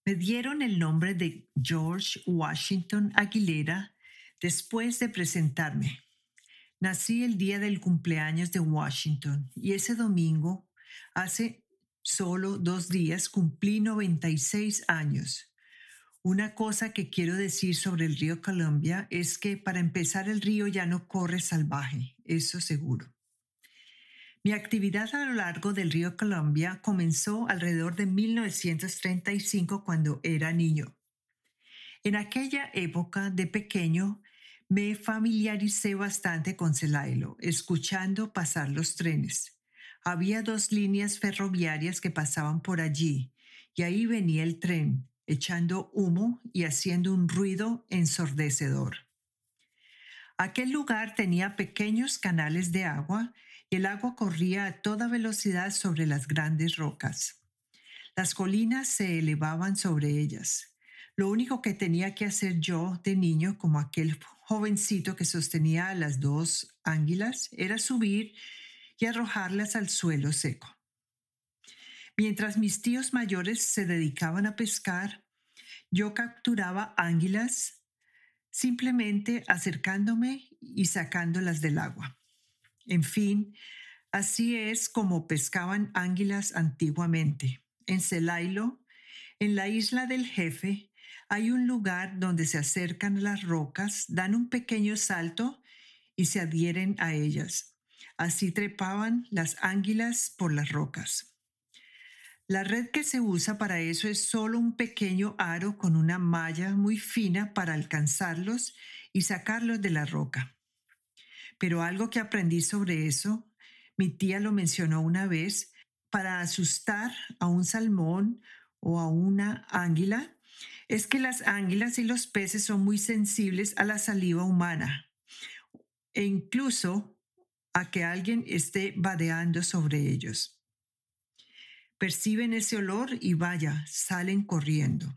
Me dieron el nombre de George Washington Aguilera después de presentarme. Nací el día del cumpleaños de Washington y ese domingo, hace solo 2 días, cumplí 96 años. Una cosa que quiero decir sobre el río Columbia es que para empezar el río ya no corre salvaje, eso seguro. Mi actividad a lo largo del río Columbia comenzó alrededor de 1935 cuando era niño. En aquella época de pequeño me familiaricé bastante con Celailo, escuchando pasar los trenes. Había 2 líneas ferroviarias que pasaban por allí y ahí venía el tren, echando humo y haciendo un ruido ensordecedor. Aquel lugar tenía pequeños canales de agua y el agua corría a toda velocidad sobre las grandes rocas. Las colinas se elevaban sobre ellas. Lo único que tenía que hacer yo de niño, como aquel jovencito que sostenía a las 2 anguilas, era subir y arrojarlas al suelo seco. Mientras mis tíos mayores se dedicaban a pescar, yo capturaba anguilas simplemente acercándome y sacándolas del agua. En fin, así es como pescaban anguilas antiguamente. En Celailo, en la isla del Jefe, hay un lugar donde se acercan a las rocas, dan un pequeño salto y se adhieren a ellas. Así trepaban las anguilas por las rocas. La red que se usa para eso es solo un pequeño aro con una malla muy fina para alcanzarlos y sacarlos de la roca. Pero algo que aprendí sobre eso, mi tía lo mencionó una vez, para asustar a un salmón o a una anguila, es que las anguilas y los peces son muy sensibles a la saliva humana e incluso a que alguien esté vadeando sobre ellos. Perciben ese olor y vaya, salen corriendo.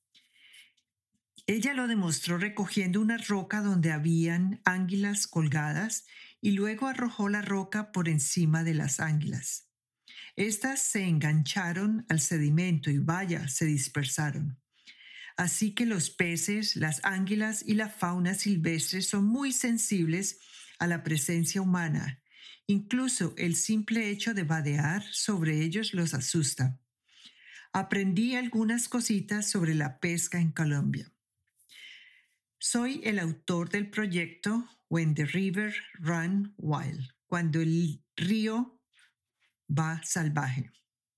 Ella lo demostró recogiendo una roca donde habían anguilas colgadas y luego arrojó la roca por encima de las anguilas. Estas se engancharon al sedimento y vaya, se dispersaron. Así que los peces, las anguilas y la fauna silvestre son muy sensibles a la presencia humana. Incluso el simple hecho de vadear sobre ellos los asusta. Aprendí algunas cositas sobre la pesca en Colombia. Soy el autor del proyecto When the River Run Wild, cuando el río va salvaje.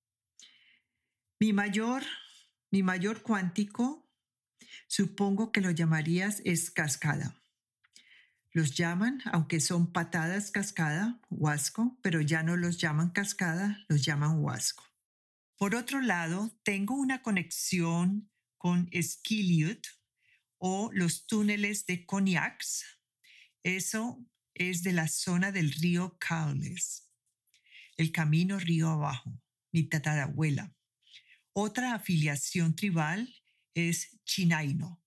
Mi mayor cuántico, supongo que lo llamarías, es cascada. Los llaman, aunque son patadas cascada, huasco, pero ya no los llaman cascada, los llaman huasco. Por otro lado, tengo una conexión con Skilliot o los túneles de Cognacs. Eso es de la zona del río Caules, el camino río abajo, mi tatarabuela. Otra afiliación tribal es Chinaino.